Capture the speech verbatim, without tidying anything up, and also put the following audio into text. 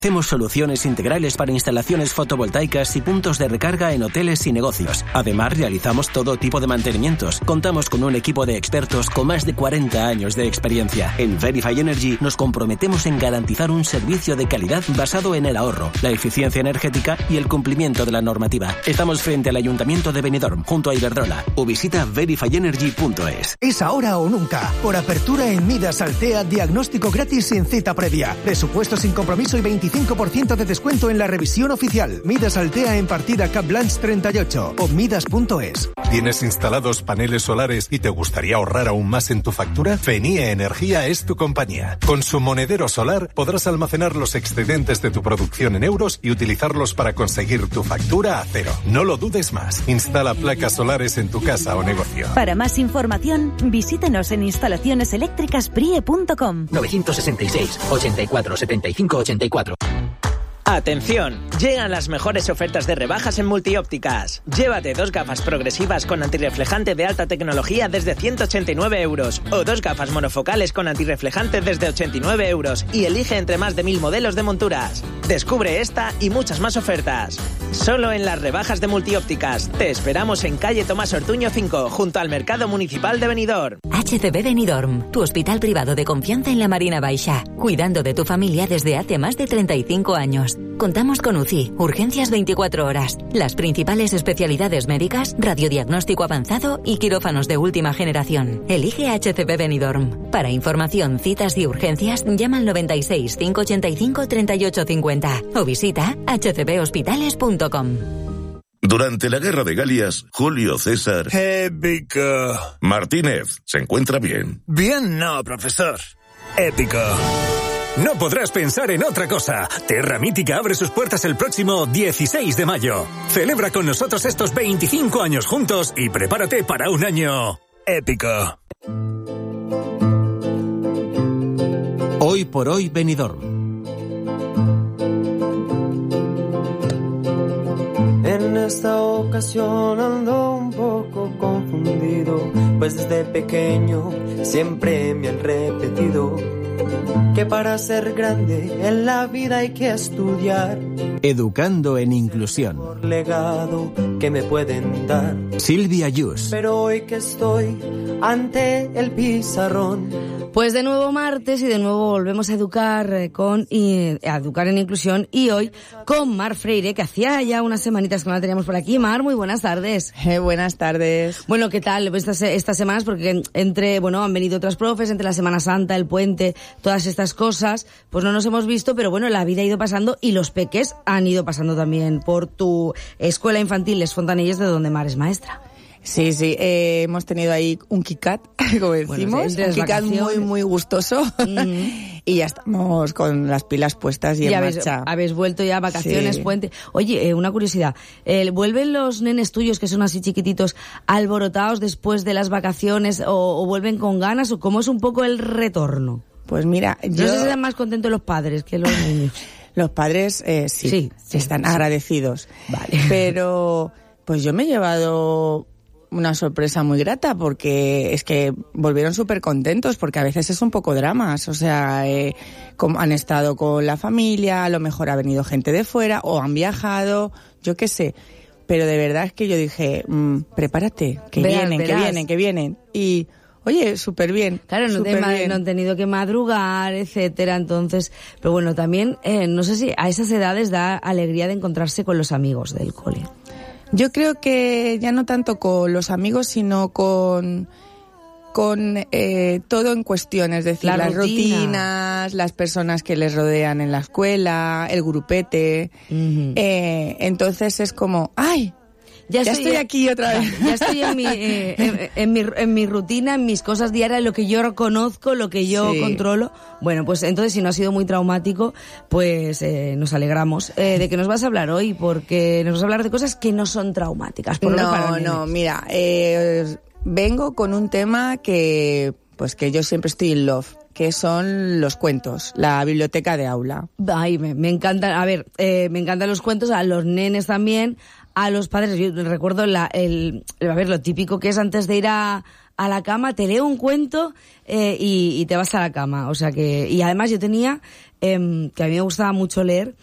Hacemos soluciones integrales para instalaciones fotovoltaicas y puntos de recarga en hoteles y negocios. Además, realizamos todo tipo de mantenimientos. Contamos con un equipo de expertos con más de cuarenta años de experiencia. En Verify Energy nos comprometemos en garantizar un servicio de calidad basado en el ahorro, la eficiencia energética y el cumplimiento de la normativa. Estamos frente al Ayuntamiento de Benidorm, junto a Iberdrola. O visita verify energy punto es. Es ahora o nunca. Por apertura en Midas Altea, diagnóstico gratis sin cita previa. Presupuesto sin compromiso y veinticinco por ciento de descuento en la revisión oficial. Midas Altea en partida Cap Blanche treinta y ocho o midas punto es. ¿Tienes instalados paneles solares y te gustaría ahorrar aún más en tu factura? Fenie Energía es tu compañía. Con su monedero solar podrás almacenar los excedentes de tu producción en euros y utilizarlos para conseguir tu factura a cero. No lo dudes más. Instala placas solares en tu casa o negocio. Para más información, visítenos en instalaciones eléctricas prie punto com. nueve seis seis, ochenta y cuatro, setenta y cinco, ochenta y cuatro. ¡Atención! Llegan las mejores ofertas de rebajas en Multiópticas. Llévate dos gafas progresivas con antirreflejante de alta tecnología desde ciento ochenta y nueve euros o dos gafas monofocales con antirreflejante desde ochenta y nueve euros y elige entre más de mil modelos de monturas. Descubre esta y muchas más ofertas. Solo en las rebajas de Multiópticas. Te esperamos en calle Tomás Ortuño cinco, junto al Mercado Municipal de Benidorm. H C B Benidorm, tu hospital privado de confianza en la Marina Baixa, cuidando de tu familia desde hace más de treinta y cinco años. Contamos con U C I, urgencias veinticuatro horas, las principales especialidades médicas, radiodiagnóstico avanzado y quirófanos de última generación. Elige H C B Benidorm. Para información, citas y urgencias, llama al noventa y seis, cinco ochenta y cinco, treinta y ocho cincuenta o visita h c b hospitales punto com. Durante la Guerra de Galias, Julio César... Épico. Martínez, ¿se encuentra bien? Bien no, profesor. Épico. No podrás pensar en otra cosa. Terra Mítica abre sus puertas el próximo dieciséis de mayo. Celebra con nosotros estos veinticinco años juntos y prepárate para un año épico. Hoy por hoy Benidorm. En esta ocasión ando un poco confundido, pues desde pequeño siempre me han repetido que para ser grande en la vida hay que estudiar. Educando en inclusión. Por legado que me pueden dar. Silvia Yus. Pero hoy que estoy ante el pizarrón. Pues de nuevo martes y de nuevo volvemos a educar con y, a educar en inclusión y hoy con Mar Freire, que hacía ya unas semanitas que no la teníamos por aquí. Mar, muy buenas tardes. Eh, buenas tardes. Bueno, ¿qué tal estas, estas semanas? Porque entre, bueno, han venido otras profes, entre la Semana Santa, el puente, todas estas cosas, pues no nos hemos visto, pero bueno, la vida ha ido pasando y los peques han ido pasando también por tu escuela infantil Les Fontanilles, de donde Mar es maestra. Sí, sí, eh, hemos tenido ahí un kikat, como decimos, bueno, un kikat muy, muy gustoso, mm-hmm. y ya estamos con las pilas puestas y, y en habéis, marcha. Habéis vuelto ya, vacaciones, sí. Puente. Oye, eh, una curiosidad, eh, ¿vuelven los nenes tuyos, que son así chiquititos, alborotados después de las vacaciones, o, o vuelven con ganas, o cómo es un poco el retorno? Pues mira, yo... No sé si están más contentos los padres que los niños. Los padres, eh, sí, sí, sí, están sí. agradecidos. Vale. Pero, pues yo me he llevado... una sorpresa muy grata, porque es que volvieron súper contentos, porque a veces es un poco dramas, o sea, eh, como han estado con la familia, a lo mejor ha venido gente de fuera, o han viajado, yo qué sé, pero de verdad es que yo dije, mmm, prepárate, que verás, vienen, verás. que vienen, que vienen, y... Oye, súper bien. Claro, no, super te, bien. no han tenido que madrugar, etcétera, entonces... Pero bueno, también, eh, no sé si a esas edades da alegría de encontrarse con los amigos del cole. Yo creo que ya no tanto con los amigos, sino con con eh, todo en cuestión, es decir, la las rutina. rutinas, las personas que les rodean en la escuela, el grupete. Uh-huh. Eh, entonces es como, ¡ay! Ya, ya estoy, estoy aquí otra vez. Ya estoy en mi, eh, en, en, mi, en mi rutina, en mis cosas diarias, lo que yo conozco, lo que yo sí. controlo. Bueno, pues entonces si no ha sido muy traumático, pues eh, nos alegramos. Eh, ¿De qué nos vas a hablar hoy? Porque nos vas a hablar de cosas que no son traumáticas. Por no, para no, mira, eh, vengo con un tema que, pues que yo siempre estoy in love, que son los cuentos, la biblioteca de aula. Ay, me, me encantan, a ver, eh, me encantan los cuentos, a los nenes también, a los padres. Yo recuerdo la, el, a ver, lo típico que es antes de ir a, a la cama, te leo un cuento eh, y, y te vas a la cama. O sea que, y además yo tenía, eh, que a mí me gustaba mucho leer,